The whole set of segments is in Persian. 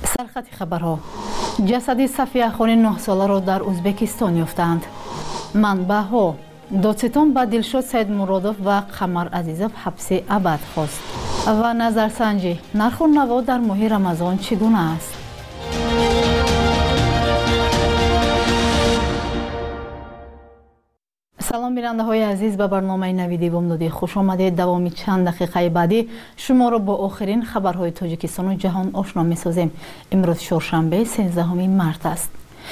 سرخط خبرها. جسد صفیه خانی 9 ساله را در ازبکستان یافتند. منبع‌ها: دادستان با دلشاد سید مرادوف و قمر عزیزوف حبس ابد خواست. و نظرسنجی: نرخ و نوا در ماه رمضان چگونه است؟ سلام بیننده های عزیز، به برنامه نویدی بامدادی خوش آمدید. دوامی چند دقیقه بعدی شما را با آخرین خبرهای تاجیکستان و جهان آشنا می سازیم. امروز چهارشنبه 13 مارس است.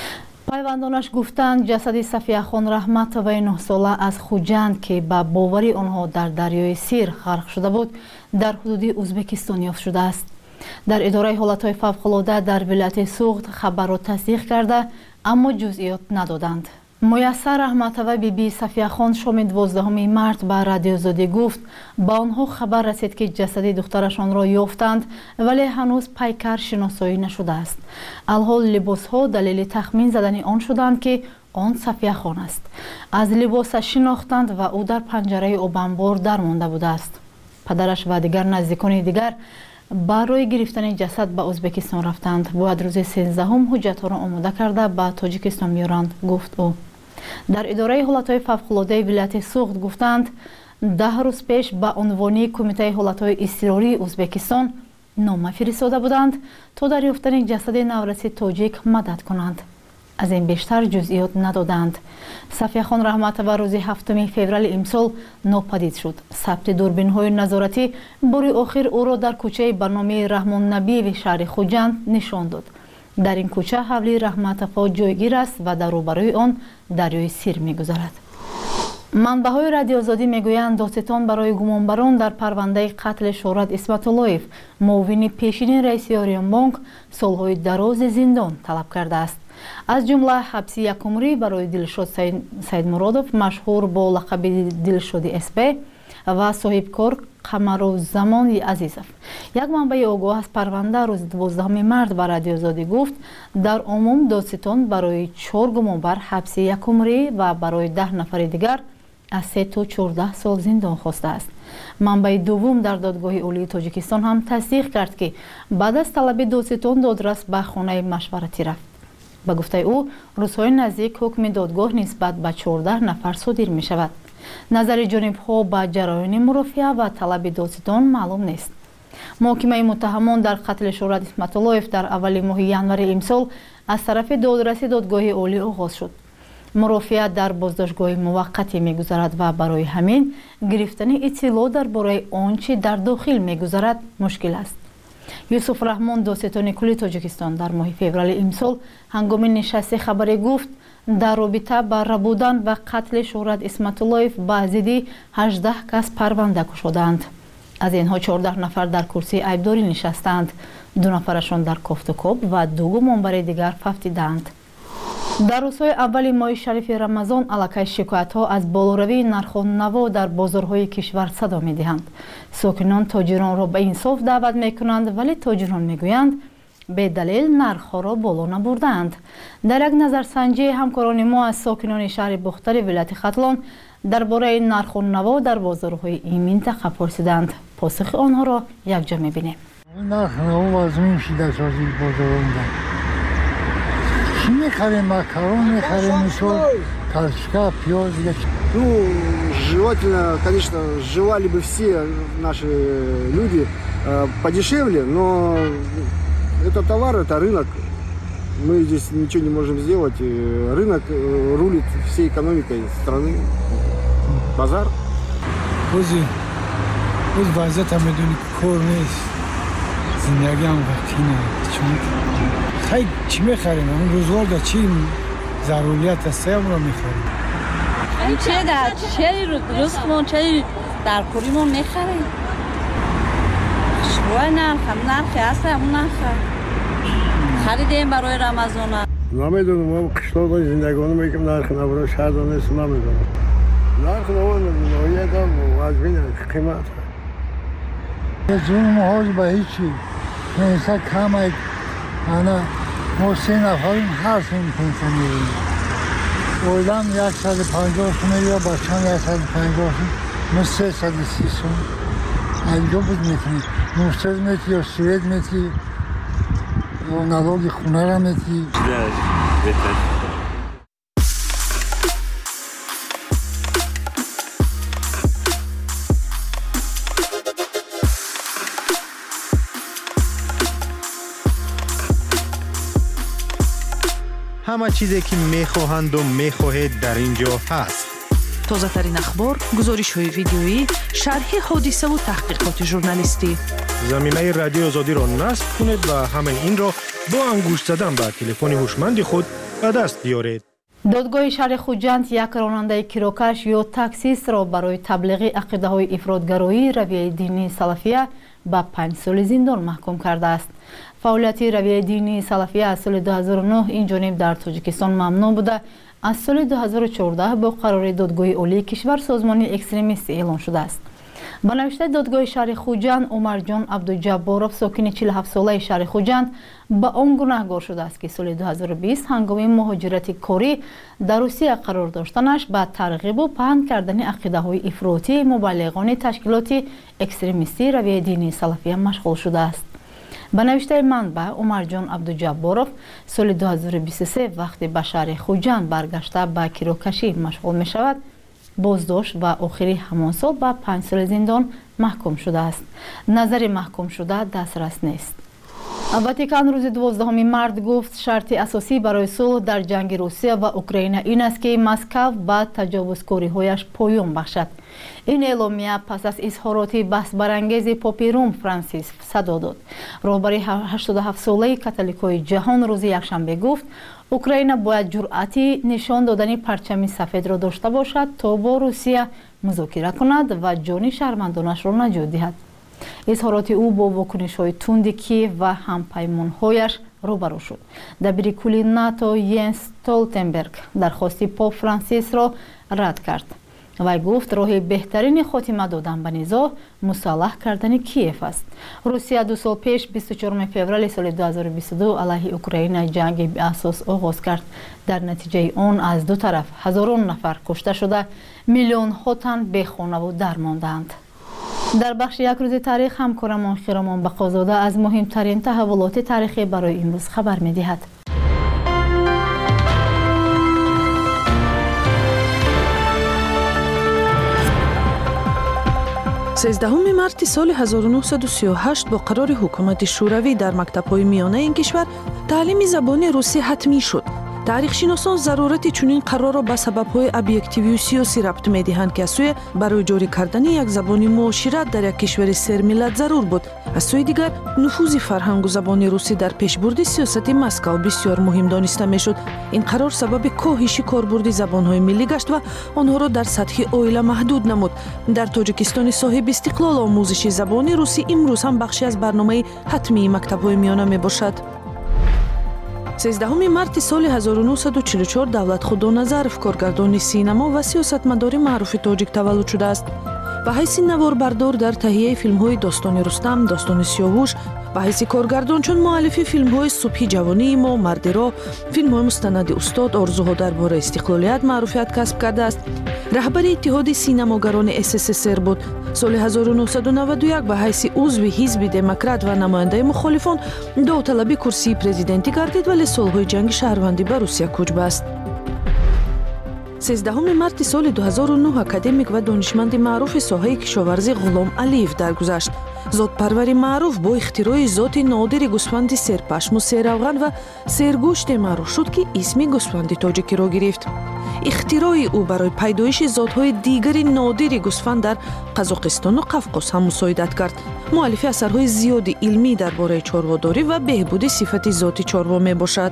پیوندانش گفتند جسد صفیه خان رحمت و 9 ساله از خوجند که با باوری آنها در دریای سیر غرق شده بود در حدود ازبکستان یافت شده است. در اداره حالتهای فوق‌العاده در ولایت سوغد خبر را تصدیق کرده اما جزئیات ندادند. میسر رحمتوی بیبی صفیه خان شام 12 مارس به رادیو آزادی گفت با آنها خبر رسید که جسد دخترشان را یافتند ولی هنوز پیکر شناسایی نشده است. الحال لباس ها دلیل تخمین زدن آن شدند که آن صفیه خان است. از لباس شناختند و او در پنجره آبانبار درمانده بوده است. پدرش و دیگر نزدیکان دیگر برای گرفتن جسد به ازبکستان رفتند. باید روز 13 حجت ها را آماده کرده به تاجیکستان میارند، گفت او. در اداره حالتهای فوق‌العاده ولایت سوغد گفتند 10 روز پیش به عنوان کمیته حالتهای اضطراری ازبکستان نامه فرستاده بودند تا در یافتن جسد نورسی تاجیک مدد کنند. از این بیشتر جزئیات ندادند. صفیه خان رحمت و روز 7 فوریه امسال ناپدید شد. ثبت دوربین های نظارتی بار آخر او را در کوچه به نام رحمان نبی و شهر خوجند نشان داد. در این کوچه حولی رحمت‌آفا جایگیر است و در روبروی آن دریای سیر می‌گذرد. منبع‌های رادیو آزادی میگویند دادستان برای گمانبران در پرونده قتل شهرت اسمت اللهیف معاون پیشین رئیس آریان بانک سالهای دراز زندان طلب کرده است. از جمله حبس 1 عمری برای دلشاد سید مرادوف مشهور با لقب دلشاد اسپی و صاحبکار قمرالزمان عزیزوف. یک منبع آگاه از پرونده روز 12 مارس به رادیو آزادی گفت در عموم دادستان برای 4 گمانبر حبس 1 عمری و برای 10 نفر دیگر از 3 تا 14 سال زندان خواسته است. منبع دوم در دادگاه عالی تاجیکستان هم تصدیق کرد که بعد از طلب دادستان دادرس به خانه مشورتی رفت. به گفته او روزهای نزدیک حکم دادگاه نسبت به 14 نفر صادر می شود. نظر جانب‌ها به جریان مرافعه و طلب دادستان معلوم نیست. محاکمه متهمان در قتل شهرت اسمت اللهیف در اول ماه ژانویه امسال از طرف دادرس دادگاه عالی آغاز شد. مرافعه در بازداشتگاه موقتی می‌گذرد و برای همین گرفتن اطلاع درباره آنچه در داخل می‌گذرد مشکل است. یوسف رحمان دادستان کلی تاجیکستان در ماه فوریه امسال هنگام نشست خبری گفت در رابطه با ربودن و قتل شهرت اسمت اللهیف به ضد 18 کس پرونده گشودند. از اینها 14 نفر در کرسی عیبداری نشستند، 2 نفرشان در کافت و کاب و 2 گمانبر دیگر ففتیدند. در روزهای اول ماه شریف رمضان علاقه شکایت ها از بالاروی نرخ و نوا در بازارهای کشور صدا می دهند. ساکنان تاجران را به انصاف دعوت می کنند ولی تاجران می گویند به دلیل نرخ را بالا نبردند. در یک نظرسنجی همکاران ما از ساکنان شهر بختر ولایت ختلان درباره نرخ و نوا در بازارهای این منطقه پرسیدند. پاسخ آنها را یکجا می بینیم. نرخ نوا وزمین شده سازی بازارون چی میخریم؟ макарон میخریم، еще картошка, пёс. Ну, желательно, конечно, желали бы все наши люди подешевле, но это товар, это рынок. Мы здесь ничего не можем сделать. Рынок рулит всей экономикой страны. Базар. Уз вазият ҳам медони кор нест. Зиндагиам вақти нест. خیلی چی میخریم؟ اون روزگار در چی ضروریت است اون رو میخریم. این چه در چه روزمون چه در کوریمون میخریم. شوای نرخ هست اون نرخ خریدیم برای رمضان. نمیدونم من قشلاق زندگانی میگم نرخ نبرم شهر نیست نمیدونم. نرخ نوید هم از بین قیمت. جون محاج به هیچی. نیسته کم انا ما 3 نفریم هر سیم پنسه میریم. اویدم 150 سوم یا بچه‌م 150 سوم ما 330 سوم. اینجا بود میتونی 900 متر یا 30 متر налоги хونه را میتی. همه چیزی که میخواهند و میخواهید در اینجا هست. تازه ترین اخبار، گزارش های ویدیویی، شرح حادثه و تحقیقات ژورنالیستی. زمینه رادیو آزادی را نصب کنید و همه این را با انگشت زدن به تلفن هوشمند خود به دست بیارید. دادگاه شهر خوجند یک راننده کیروکش یا تاکسیست را برای تبلیغ عقیده‌های افراطگرایی رویه دینی سلفیه به 5 سال زندان محکوم کرده است. فعالیت رویه دینی سلفیه از سال 2009 این جانب در تاجیکستان ممنوع بوده. از سال 2014 با قرار دادگاه عالی کشور سازمانی اکستریمیستی اعلان شده است. با نوشته دادگاه شهر خوجند، عمر جان عبدالجبارов ساکن 47 ساله شهر خوجند به آن گناهگار شده است که سال 2020 هنگام مهاجرت کاری در روسیه قرار داشتنش به ترغیب و پهن کردن عقیده‌های افراطی مبلغان تشکیلات اکستریمیستی رویه دینی سلفیه مشغول شده است. به نوشته منبع، عمر جان عبدالجبارov سال 2023 وقتی به شهر خوجند برگشته به کیروکشی مشغول می شود، بازداشت و آخری همان سال به 5 سال زندان محکوم شده است. نظر محکوم شده دسترس نیست. واتیکان روز 12 مارد گفت شرط اساسی برای صلح در جنگ روسیه و اوکراین این است که مسکو به تجاوزکاری‌هایش پایان بخشد. این اعلامیه پس از اظهارات بحث برانگیز پاپ روم فرانسیس صدا داد. رهبر 87 ساله کاتولیکای جهان روز یکشنبه گفت اوکراین باید جرأتی نشان دادن پرچم سفید را داشته باشد تا با روسیه مذاکره کند و جان شهروندانش را نجات دهد. اظهارات او با واکنش‌های تند کیف و همپیمان‌هایش روبرو شد. دبیر کل ناتو ینس استولتنبرگ درخواست پاپ فرانسیس را رد کرد و گفت راه بهترین خاتمه دادن به نزاع مصالحه کردن کیف است. روسیه 2 سال پیش 24 فوریه سال 2022 علیه اوکراین جنگ به اساس آغاز کرد. در نتیجه آن از دو طرف هزاران نفر کشته شده، میلیون ها تن بی خانه و در ماندند. در بخش یک روز تاریخ همکارمان خیرامان بقازاده از مهمترین تحولات تاریخی برای امروز خبر می‌دهد. 13 مارت سال 1938 با قرار حکومت شوروی در مکتب‌های میانه این کشور تعلیم زبان روسی حتمی شد. تاریخ‌شناسان ضرورت چنین قرار را به سبب‌های ابجکتیوی و سیاسی ربط می‌دهند که از سوی برای جاری کردن یک زبان معاشرت در یک کشور سرملت ضرور بود. از سوی دیگر نفوذ فرهنگ و زبان روسی در پیشبرد سیاست مسکو بسیار مهم دانسته می‌شد. این قرار سبب کاهش کاربرد زبان‌های ملی گشت و آنها را در سطح عائله محدود نمود. در تاجیکستان صاحب استقلال آموزش زبان روسی امروز هم بخشی از برنامه حتمی مکتب‌های میانه میباشد. 13 مارت سال 1944 دولت خدا نظرов کارگردان سینما و سیاستمدار معروف تاجیک تولد شده است. به حیث نواربردار در تهیه فیلم‌های داستان رستم، داستان سیاوش، به حیث کارگردان چون مؤلف فیلم‌های صبح جوانی ما، مرد را، فیلم‌های مستند استاد، آرزوها درباره استقلالیت معروفیت کسب کرده است. رهبر اتحاد سینماگران SSSR بود. سال 1991 به حیث عضو حزب دموکرات و نماینده مخالفان داوطلبی کرسی پرزیدنتی گردید ولی سالهای جنگ شهروندی به روسیه کوچ بست. 13 مارت سال 2009 اکادمیک و دانشمند معروف ساحه کشاورزی غلام علیف درگذشت. زادپروری معروف با اختراع ذات نادر گوسفند سرپشم و سرافغان و سرگوشت معروف شد که اسم گوسفند تاجیکی را گرفت. اختراع او برای پیدایش ذات‌های دیگر نادر گوسفند در قزاقستان و قفقاز هم مساعدت کرد. مؤلف اثرهای زیادی علمی درباره چارواداری و بهبود صفت ذات چاروا میباشد.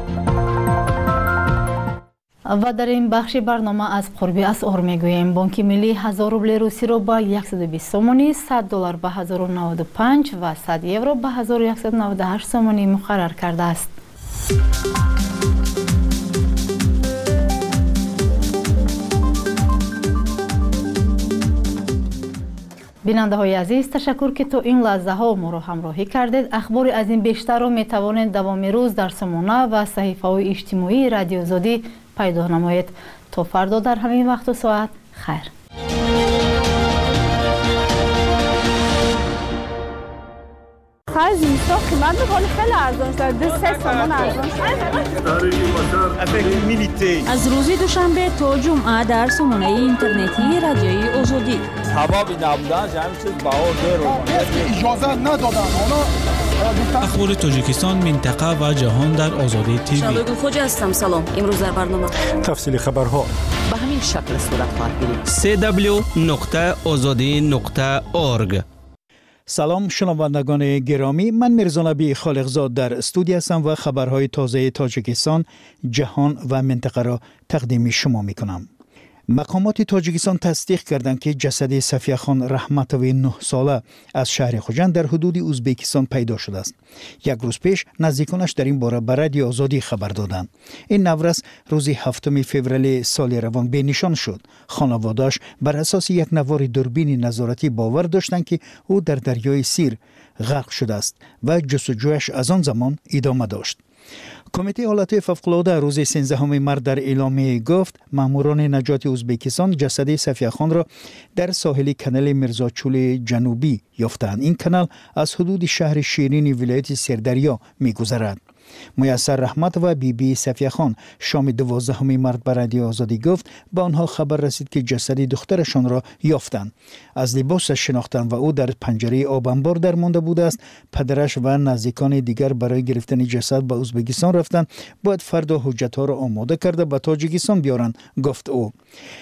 و در این بخش برنامه از قرب اسعار میگوییم. بانک ملی 1000 روبل روسی را به 120 سومانی، $100 به 1095 و 100 یورو به 1198 سومانی مقرر کرده است. بیننده های عزیز، تشکر که تا این لحظه ها ما را همراهی کردید. اخبار از این بیشتر را می توانید دوام روز در سامانه و صحیفه های اجتماعی رادیو آزادی پیدا نمایید. تا فردا در همین وقت و ساعت خیر. آخر زمستان قیمت میکنه خیلی ارزان شده 2-3 تومان ارزان شده. از روز دوشنبه تا جمعه در سامانه اینترنتی رادیوی آزادی. حبابی نبودن همین چیز بهار دیر اجازه ندادن. اخبار تاجیکستان، منطقه و جهان در آزادی تیوی. شادو خوجا هستم. سلام. امروز در برنامه تفصیل خبرها به همین شکل صورت خواهد گرفت. www.azadi.org. سلام شنوندگان گرامی، من میرزا نبی خالقزاد در استودیو هستم و خبرهای تازه تاجیکستان، جهان و منطقه را تقدیم شما میکنم. مقامات تاجیکستان تصدیق کردند که جسد صفیه خان رحمتوی 9 ساله از شهر خوجند در حدود ازبکستان پیدا شده است. یک روز پیش نزدیکانش در این باره به رادیو آزادی خبر دادند. این نورس روز 7 فوریه سال روان به نشان شد. خانواده‌اش بر اساس یک نوار دوربین نظارتی باور داشتند که او در دریای سیر غرق شده است و جستجویش از آن زمان ادامه داشت. کمیته حالات فوق‌العاده روز 13 مارس در اعلامیه گفت ماموران نجات ازبکستان جسد صفیه خان را در ساحل کانال میرزاچول جنوبی یافتند. این کانال از حدود شهر شیرین ولایت سردریا می‌گذرد. میسر رحمت و بی صفیه خان شام 12 مارس به رادیو آزادی گفت به آنها خبر رسید که جسد دخترشان را یافتند. از لباسش شناختند و او در پنجره آب انبار درمانده بوده است. پدرش و نزدیکان دیگر برای گرفتن جسد به ازبکستان رفتند. باید فردا حجت‌ها را آماده کرده به تاجیکستان بیارند، گفت او.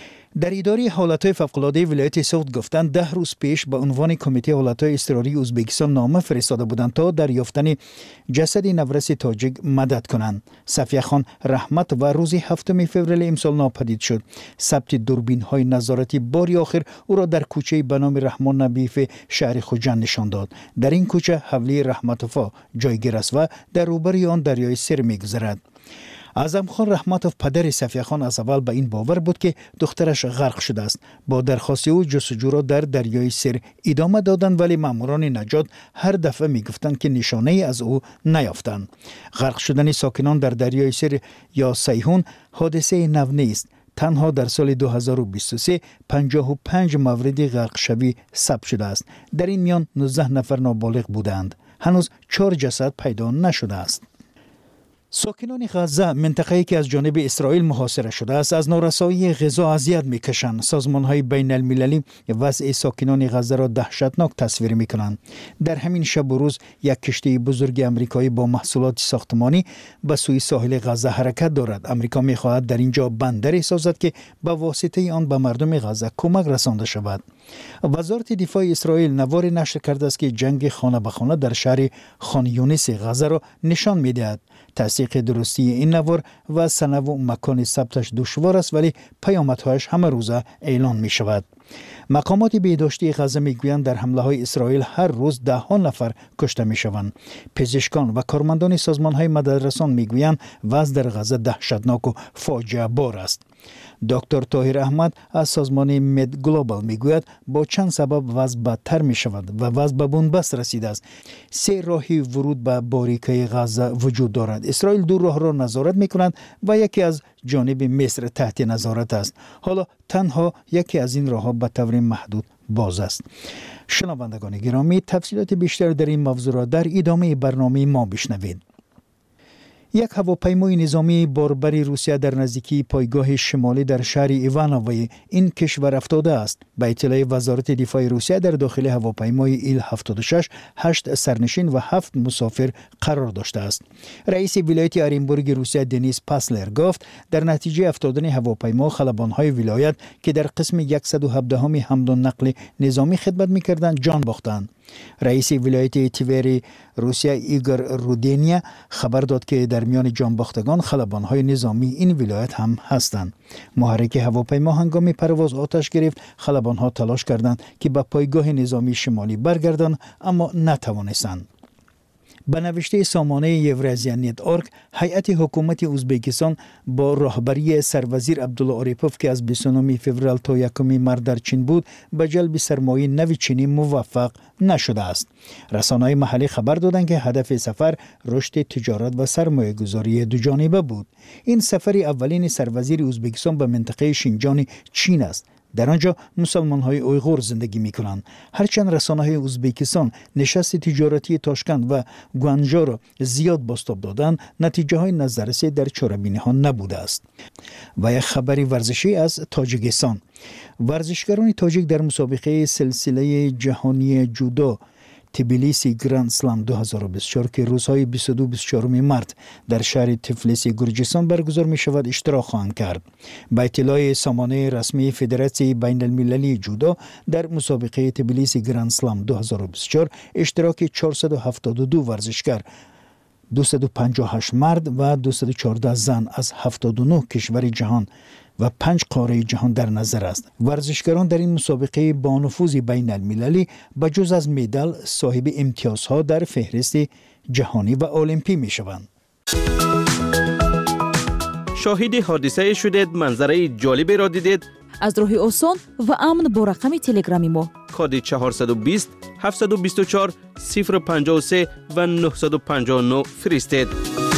در اداره حالات فوق‌العاده ولایت سوخت گفتند 10 روز پیش به عنوان کمیته حالات اضطراری ازبکستان نامه فرستاده بودند تا در یافتن جسد نورس تاجیک مدد کنند. صفیه خان رحمت و روز 7 فوریه امسال ناپدید شد. ثبت دوربین‌های نظارتی باری آخر او را در کوچه به نام رحمان نبیف شهر خوجند نشان داد. در این کوچه حولی رحمتوفا جایگیر است و در روبروی آن دریای سر می‌گذرد. اعظم خان رحمتوف پدر صفیه خان از اول به این باور بود که دخترش غرق شده است. با درخواست او جستجو را در دریای سر ادامه دادند، ولی ماموران نجات هر دفعه میگفتند که نشانه ای از او نیافتند. غرق شدن ساکنان در دریای سر یا سیحون حادثه نو نیست. تنها در سال 2023 55 مورد غرق شوی ثبت شده است. در این میان 19 نفر نابالغ بودند. هنوز 4 جسد پیدا نشده است. ساکنان غزه، منطقه‌ای که از جانب اسرائیل محاصره شده است، از نارسایی غذا اذیت می‌کشند. سازمان‌های بین المللی وضع ساکنان غزه را دهشتناک تصویر می‌کنند. در همین شب و روز یک کشتی بزرگ آمریکایی با محصولات ساختمانی به سوی ساحل غزه حرکت دارد. آمریکا می‌خواهد در اینجا بندری سازد که به واسطه آن به مردم غزه کمک رسانده شود. وزارت دفاع اسرائیل نوار نشر کرده است که جنگ خانه به خانه در شهر خان یونس غزه را نشان می‌دهد. تصدیق درستی این نوار و سنه و مکان ثبتش دشوار است، ولی پیامدهایش همه روزه اعلان می شود. مقامات بهداشتی غزه میگویند در حمله های اسرائیل هر روز 10 نفر کشته می شوند. پزشکان و کارمندان سازمان های مددرسان میگویند وضع در غزه دهشتناک و فاجعه بار است. دکتر طاهر احمد از سازمان مد گلوبال میگوید با چند سبب وضع بدتر می شود و وضع به بنبست رسیده است. 3 راهی ورود به باریکه غزه وجود دارد. اسرائیل 2 راه را نظارت می کند و یکی از جانب مصر تحت نظارت است. حالا تنها یکی از این راه‌ها به طور محدود باز است. شنوندگان گرامی، تفصیلات بیشتر در این موضوع را در ادامه برنامه ما بشنوید. یک هواپیمای نظامی باربری روسیه در نزدیکی پایگاه شمالی در شهر ایوانوی این کشور افتاده است. به اطلاع وزارت دفاع روسیه در داخل هواپیمای ایل 76 8 سرنشین و 7 مسافر قرار داشته است. رئیس ولایت اورنبورگ روسیه دنیس پاسلر گفت در نتیجه افتادن هواپیما خلبان‌های ولایت که در قسم 117 حمل و نقل نظامی خدمت می‌کردند جان باختند. رئیس ولایت تیوری روسیه ایگور رودینیا خبر داد که در میان جانباختگان خلبان‌های نظامی این ولایت هم هستند. محرک هواپیما هنگام پرواز آتش گرفت. خلبان‌ها تلاش کردند که به پایگاه نظامی شمالی برگردند اما نتوانستند. به نوشته سامانه یورازیا.org هیئت حکومت ازبکستان با راهبری سروزیر عبدالله آریپوف که از 29 فوریه تا 1 مارس در چین بود به جلب سرمایه نو چینی موفق نشده است. رسانه‌های محلی خبر دادند که هدف سفر رشد تجارت و سرمایه گذاری دوجانبه بود. این سفر اولین سروزیر ازبکستان به منطقه شینجان چین است. در آنجا مسلمان‌های اویغور زندگی می‌کنند. هرچند رسانه‌های ازبکستان نشست تجارتی تاشکند و گوانجا را زیاد بازتاب دادند، نتیجه‌های نظررسی در چاره‌بینی‌ها نبوده است. و یک خبری ورزشی از تاجیکستان. ورزشکاران تاجیک در مسابقه سلسله جهانی جودو تبلیسی گراند سلام 2024 که روزهای 22-24 مارت در شهر تفلیس گرجستان برگزار می شود اشتراک خواهند کرد. با اطلاع سامانه رسمی فدراسیون بین المللی جودو در مسابقه تبلیسی گراند سلام 2024 اشتراک 472 ورزشکار، 258 مرد و 214 زن از 79 کشور جهان و 5 قاره جهان در نظر است. ورزشکاران در این مسابقه با نفوذ بین المللی به جز از مدال صاحب امتیازها در فهرست جهانی و المپی می شوند. شاهد حادثه شدید، منظره جالبی را دیدید؟ از راه آسان و امن با رقم تلگرامی ما کد 420 724 053 و 959 فرستید.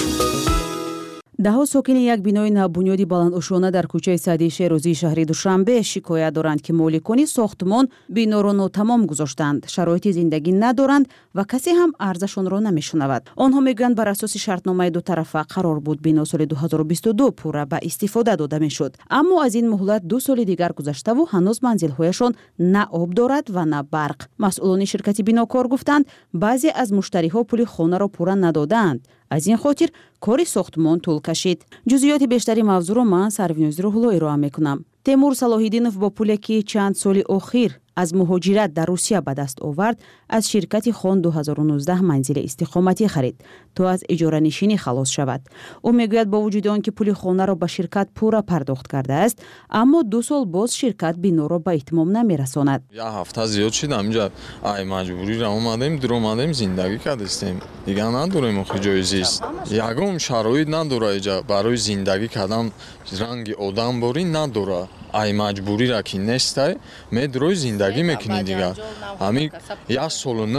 دهها ساکن یک بینای نوبنیادی بلنداشانه در کوچه سعدی شیروزی شهر دوشنبه شکایت دارند که مالکان ساختمان بنا را ناتمام گذاشتند، شرایط زندگی ندارند و کسی هم عرضشان را نمیشنود. آنها میگویند بر اساس شرطنامه دو طرفه قرار بود بنا سال 2022 پورا به استفاده داده میشد، اما از این مهلت 2 سال دیگر گذشته و هنوز منزل‌هایشان نه آب دارد و نه برق. مسئولان شرکت بناکار گفتند بعضی از مشتری‌ها پول خانه را پورا ندادند. از این خاطر کاری ساختمان طول کشید. جزئیات بیشتری موضوع را من سروینوز روحلو ارائه میکنم. تیمور صلاح‌الدینов با پولی که چند سال اخیر از مهاجرت در روسیه به دست آورد از شرکت خان 2019 منزل استقامتی خرید تا از اجاره نشینی خلاص شود. او میگوید با وجود آنکه پول خانه را به شرکت پورا پرداخت کرده است، اما 2 سال باز شرکت بنا را به اتمام نمیرساند. یک هفته زیاد شد اینجا ای مجبوری را اومدیم در اومدیم زندگی کردیم. دیگه نداریم جای زیست. یگام شرایط نداره اینجا برای زندگی کردن، رنگ آدم باری نداره. ای مجبوری را که نیسته میدروی زندگی میکنی دیگه. همین 1 سال و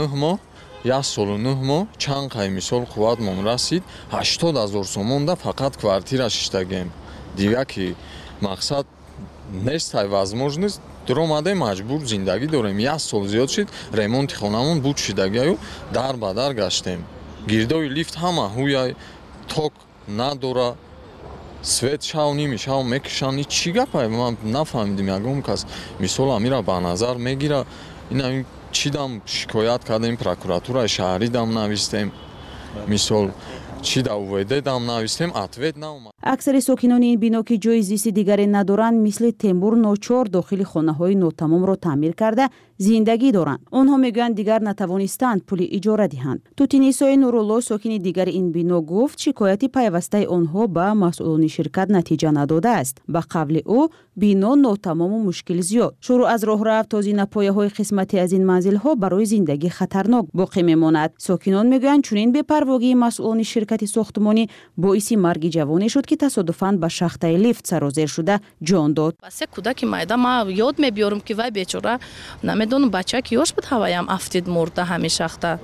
9 ماه چند قای مثال قوت مون رسید 80,000 سومون ده فقط کвартира ششتگیم دیگه که مقصد نیسته возможность درآمده مجبور زندگی داریم. 1 سال زیاد شد ремонт خونمون بود شدگی در به در گشتیم. گردای لیفت همه هوی توک نداره، свет шав немишав мекишани чӣ гапа ман нафаҳмидим. ягон кас мисол амира ба назар мегира ина чидам шикоят кардем прокуратураи шаҳрӣ дам навистем мисол чӣ да увд дам навистем ответ наомад. اکثر ساکنان این بنا که جای زیست دیگری ندارند مثل تیمور ناچار داخل خانه‌های ناتمام را تعمیر کرده زندگی دارند. آنها میگویند دیگر نتوانستند پول اجاره دهند. توتینیسای نورالله ساکن دیگر این بنا گفت شکایت پیوسته آنها به مسئولان شرکت نتیجه نداده است. به قول او بنا ناتمام و مشکل زیاد. شروع از راه رفت تا زینه‌پایه‌های قسمتی از این منزل‌ها برای زندگی خطرناک باقی میماند. ساکنان میگویند چنین بی‌پرواگی مسئولان شرکت ساختمانی باعث مرگ جوانی شد که تصادفاً به شاخته لیفت سرازیر شده جان داد. واسه کودک майда ما یاد میبیارم که وای بیچاره نمیدونم بچه که یاش بود هوایم افتید مرده همین شاخته.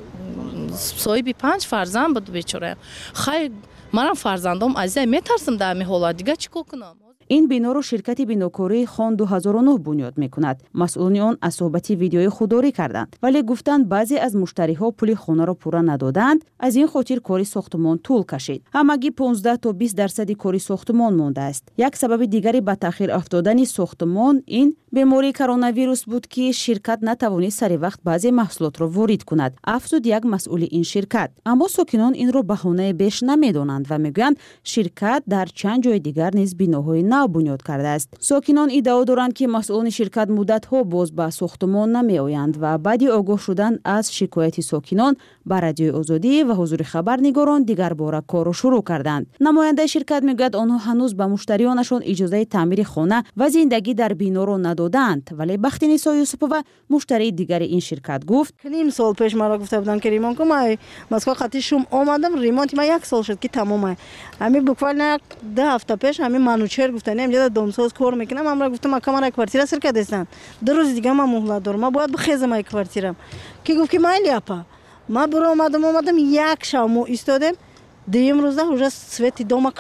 صاحب 5 فرزند بود بیچاره. خیلی منم فرزندام عزیز میترسم در همین حالت دیگه چیکار کنم؟ این بنا را شرکت بناکاری خان 2009 بنیاد میکند. مسئولان آن از صحبت ویدیوی خودداری کردند، ولی گفتند بعضی از مشتری‌ها پول خانه را پورا ندادند. از این خاطر کاری ساختمان طول کشید. همگی 15 تا 20% کاری ساختمان مانده است. یک سبب دیگری به تأخیر افتادن ساختمان این بیماری کرونا ویروس بود که شرکت نتوانست سر وقت بعضی محصولات را وارد کند، افزود یک مسئول این شرکت. اما ساکنان این را بهانه بیش نمیدانند و میگویند شرکت در چند جای دیگر نیز بناهای نو بنیاد کرده است. ساکنان ادعا دارند که مسئولان شرکت مدت‌ها باز به ساختمان نمیآیند و بعد آگاه شدن از شکایت ساکنان به رادیوی آزادی و حضور خبرنگاران دیگر باره کار را شروع کردند. نماینده شرکت میگوید آنها هنوز به مشتریانشان اجازه تعمیر خانه و زندگی در بنا را ندادند، ولی بختی‌نسا یوسفова مشتری دیگر این شرکت گفت نیم سال پیش مرا گفته بودن که ریمونت کنم. مسکو خاطی شوم اومدم ریمونت ما 1 سال شد که تمامه. همین بوکوال 10 هفته پیش همین منوچر گفتن اینجا دامساز کار میکنم. من را گفتم کامرا یک کвартира سرکه دستن 2 روز دیگه من مهلت دارم، من باید بخیزم یک کвартирам. کی گفت که مایلی اپا ما برو اومدم 1 شب مو ایستادم. دیم روزه уже سویتی дома кштан.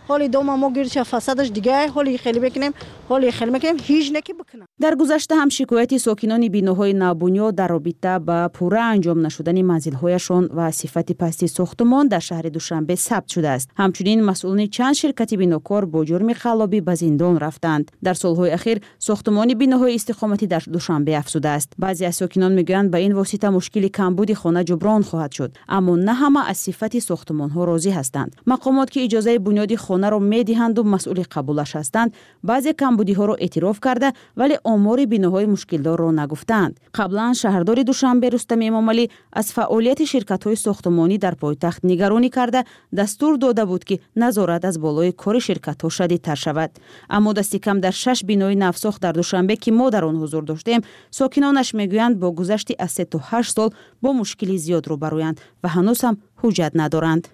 حالی دوم ما گیرش فسادش دیگه حالی خیلی بکنیم هیچ نکی بکنم. در گذشته هم شکایت ساکنان بیناهای نابنیاد در رابطه با پوره انجام نشدن منزل‌هایشان و صفت پستی ساختمان در شهر دوشنبه ثبت شده است. همچنین مسئولان چند شرکت بیناکار با جرم خلابی به زندان رفتند. در سالهای اخیر ساختمان بیناهای استقامتی در دوشنبه افزوده است. بعضی از ساکنان میگویند به این واسطه مشکل کمبود خانه جبران خواهد شد، اما نه همه از صفت ساختمان‌ها راضی هستند. مقامات که اجازه بنیاد خانه را می‌دهند و مسئول قبولش هستند، بعضی کمبودی‌ها را اعتراف کرده ولی آمار بیناهای مشکلدار را نگفتند. قبلا شهردار دوشنبه رستم امامعلی از فعالیت شرکت‌های ساختمانی در پایتخت نگرانی کرده دستور داده بود که نظارت از بالای کار شرکت‌ها شدیدتر شود. اما دستی کم در 6 بینای نوساخت در دوشنبه که ما در آن حضور داشتیم، ساکنانش میگویند با گذشت از 3 تا 8 سال با مشکلی زیاد روبرویند و هنوز هم حجت ندارند.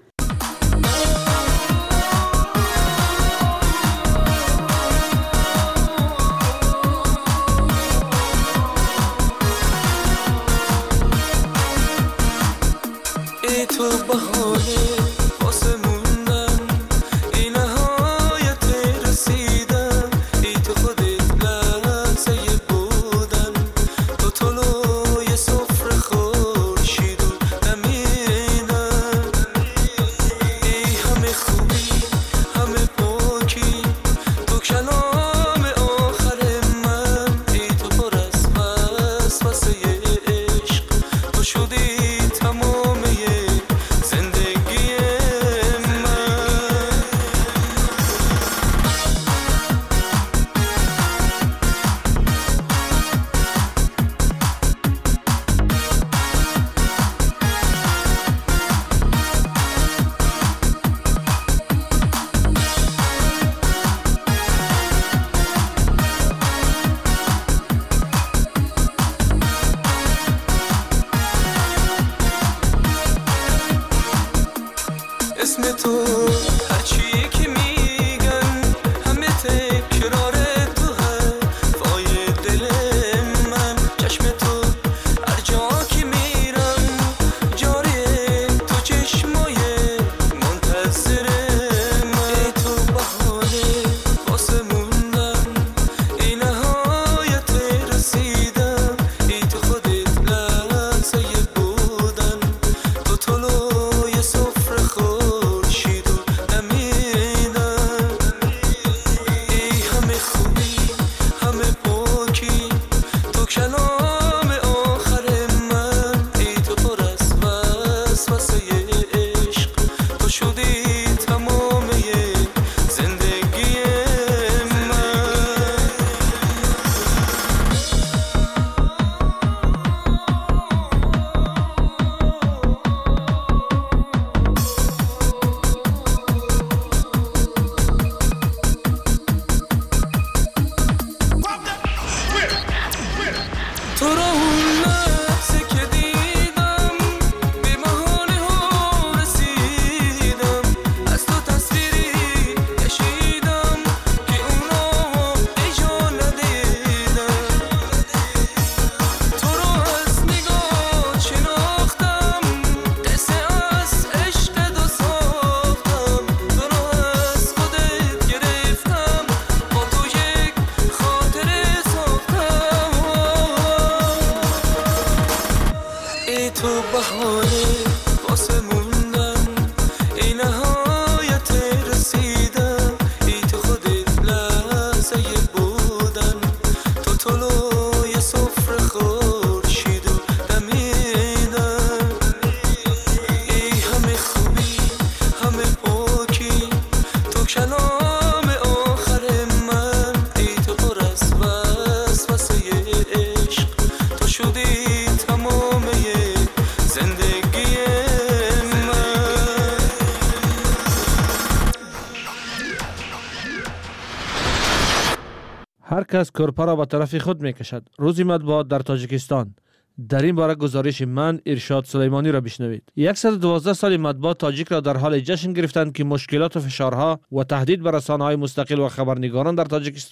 هر کس کرپا را به طرف خود می کشد. روزی مطبوعات در تاجیکستان. در این باره گزارش من ارشاد سلیمانی را بشنوید. 112 سال مطبوعات تاجیک را در حال جشن گرفتند که مشکلات و فشارها و تهدید بر رسانه‌های مستقل و خبرنگاران در تاجیکستان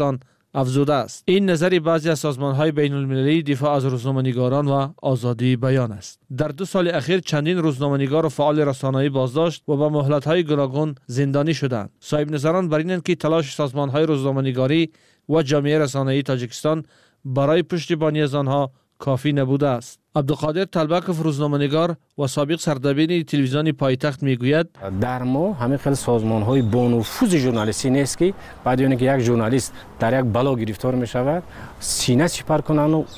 افزوده است. این نظر بعضی از سازمان‌های بین‌المللی دفاع از روزنامه‌نگاران و آزادی بیان است. در 2 سال اخیر چندین روزنامه‌نگار و فعال رسانه‌ای بازداشت و با مهلت‌های گوناگون زندانی شدند. صاحب نظران بر اینند که تلاش سازمان‌های روزنامه‌نگاری و جامعه رسانه‌ای تاجیکستان برای پشتیبانی از آنها کافی نبوده است. عبدالقادر طلبکوف روزنامه‌نگار و سابق سردبیر تلویزیون پایتخت میگوید در ما همه خیلی سازمان‌های با نفوذ ژورنالیستی نیست که بعد اینکه یک ژورنالیست در یک بلا گرفتار می‌شود سینه سپر کنند و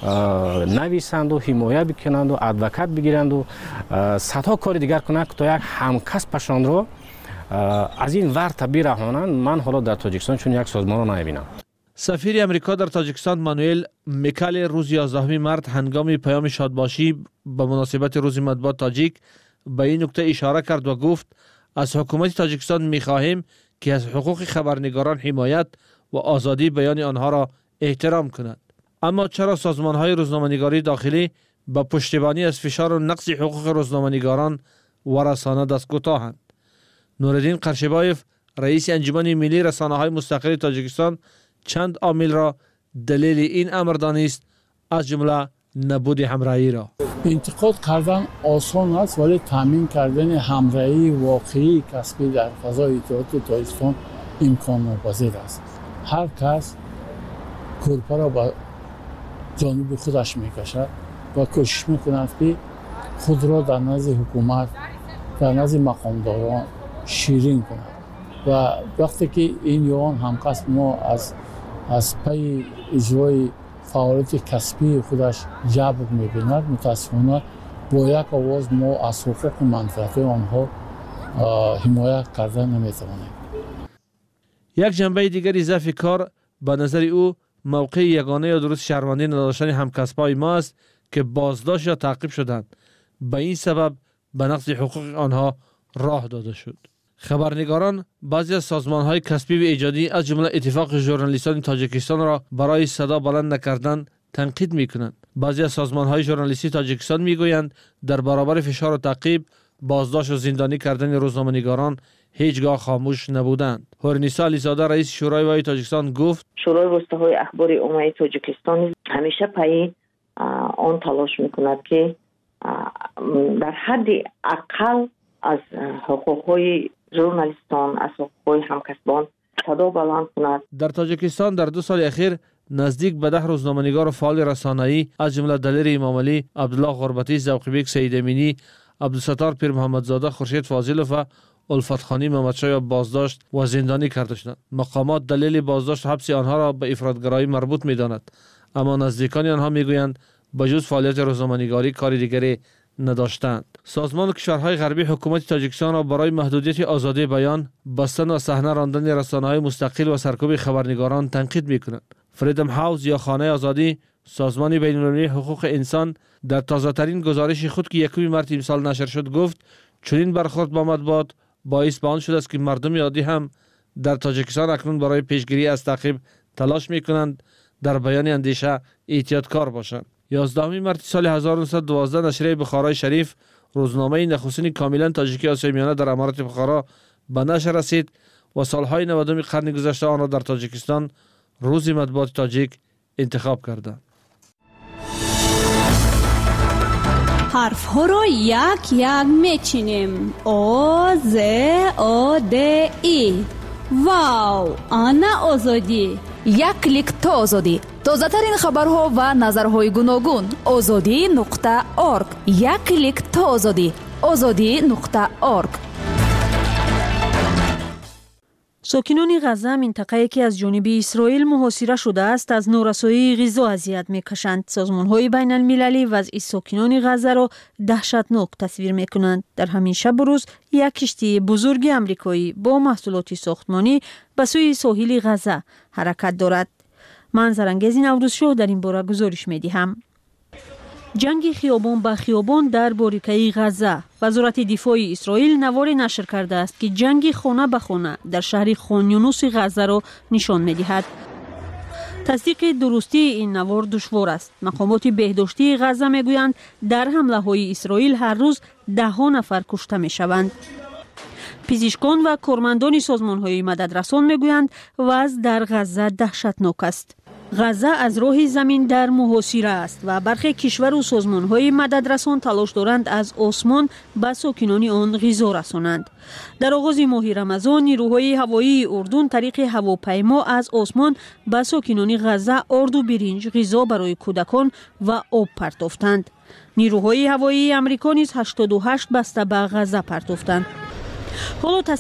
نویسند و حمایت بکنند و ادوکات بگیرند و صدها کار دیگر کنند تا یک همکسبشان را از این ورطه برهانند. من حالا در تاجیکستان چون یک سازمان را نمی‌بینم. سفیر امریکا در تاجیکستان مانوئل میکل روز 11 مارس هنگام پیام شادباشی به مناسبت روز مطبوعات تاجیک به این نکته اشاره کرد و گفت از حکومت تاجیکستان می‌خواهیم که از حقوق خبرنگاران حمایت و آزادی بیان آنها را احترام کند. اما چرا سازمان‌های روزنامه‌نگاری داخلی به پشتیبانی از فشار و نقض حقوق روزنامه‌نگاران و رسانه دست کوتاهند؟ نورالدین قرشبایف رئیس انجمن ملی رسانه‌های مستقل تاجیکستان چند عامل را دلیل این امر دانست، از جمله نبود همراهی را. انتقاد کردن آسان است ولی تامین کردن همراهی واقعی کسبی در فضای اطلاعات تاجیکستان امکان ناپذیر است. هر کس کورپا را به جانب خودش میکشد و کوشش میکند که خود را در نزد حکومت در نزد مقامداران شیرین کند و وقتی که این یوان همکس ما از پی اجرای فعالیت کسبی خودش جبر می‌بیند، متاسفانه با یک آواز ما از حقوق و منفعت آنها حمایت کردن نمی‌توانیم. یک جنبه دیگر اضافه کار به نظر او موقع یگانه یا درست شهروندی نداشتن همکسبای ما است که بازداشت یا تعقیب شدند. به این سبب به نقض حقوق آنها راه داده شد. خبرنگاران بعضی از سازمان‌های کسبی و ایجادی از جمله اتفاق ژورنالیستان تاجیکستان را برای صدا بلند نکردن تنقید می‌کنند. بعضی از سازمان‌های ژورنالیستی تاجیکستان می‌گویند در برابر فشار و تعقیب، بازداشت و زندانی کردن روزنامه‌نگاران هیچگاه خاموش نبودند. هورنیسا علیزاده رئیس شورای وای تاجیکستان گفت: شورای واسطه‌های اخبار عمومی تاجیکستان همیشه پای آن تلاش می‌کند که در حد اقل از حقوق‌های ژورنالیستان از حقوق همکسبان صدا بلند کند. در تاجیکستان در 2 سال اخیر نزدیک به 10 روزنامه‌نگار و فعال رسانه‌ای از جمله دلیر امامعلی، عبدالله غربتی، ذوقی‌بک سید امینی، عبدالستار پیر محمدزاده، خورشید فاضلوف و الفت خانی محمدشاه بازداشت و زندانی کرده شدند. مقامات دلیل بازداشت و حبس آنها را به افراط‌گرایی مربوط می‌دانند، اما نزدیکان آنها می‌گویند بجز فعالیت روزنامه‌نگاری کار دیگری نداشتند. سازمان کشورهای غربی حکومت تاجیکستان را برای محدودیت آزادی بیان، بستن و صحنه راندن رسانه‌های مستقل و سرکوب خبرنگاران تنقید می‌کنند. فریدم هاوس یا خانه آزادی، سازمان بین‌المللی حقوق انسان، در تازه‌ترین گزارش خود که 1 مارس امسال نشر شد گفت چنین برخورد با مطبوعات باعث به آن شده است که مردم عادی هم در تاجیکستان اکنون برای پیشگیری از تعقیب تلاش می‌کنند در بیان اندیشه احتیاطکار باشند. 11 مارس سال 1912 نشریه بخارای شریف، روزنامه نخستین کاملا تاجیکی آسیای میانه در امارات بخارا به نشر رسید و سالهای 90 قرن گذشته آن را در تاجیکستان روز مطبوعات تاجیک انتخاب کردند. حرف ها را یک یک میچینیم. او ز او د ای. واو، آنا آزادی. یک کلیک تا آزادی. تازه ترین خبرها و نظرهای گوناگون. azadi.org. یک کلیک تا آزادی. azadi.org. ساکنان غزه منطقه‌ای که از جانب اسرائیل محاصره شده است از نارسایی غذا اذیت می‌کشند. سازمان‌های بین‌المللی وضع ساکنان غزه را دهشتناک تصویر می‌کنند. در همین شب و روز یک کشتی بزرگ آمریکایی با محصولات ساختمانی به سوی ساحل غزه حرکت دارد. منظرانگیز نوروز شاه در این باره گزارش می‌دهم. جنگ خیابان به خیابان در باریکه غزه. وزارت دفاع اسرائیل نواری نشر کرده است که جنگ خانه به خانه در شهر خان یونس غزه را نشان می‌دهد. تصدیق درستی این نوار دشوار است. مقامات بهداشتی غزه میگویند در حمله های اسرائیل هر روز 10 نفر کشته میشوند. پزشکان و کارمندان سازمان‌های مددرسان میگویند وضع در غزه دهشتناک است. غزه از راه زمین در محاصره است و برخی کشور و سازمان‌های مددرسان تلاش دارند از آسمان به ساکنان آن غذا رسانند. در آغاز ماه رمضان نیروهای هوایی اردن طریق هواپیما از آسمان به ساکنان غزه آرد و برنج، غذا برای کودکان و آب پرتافتند. نیروهای هوایی آمریکا نیز 88 بسته به غزه پرتافتند. حالا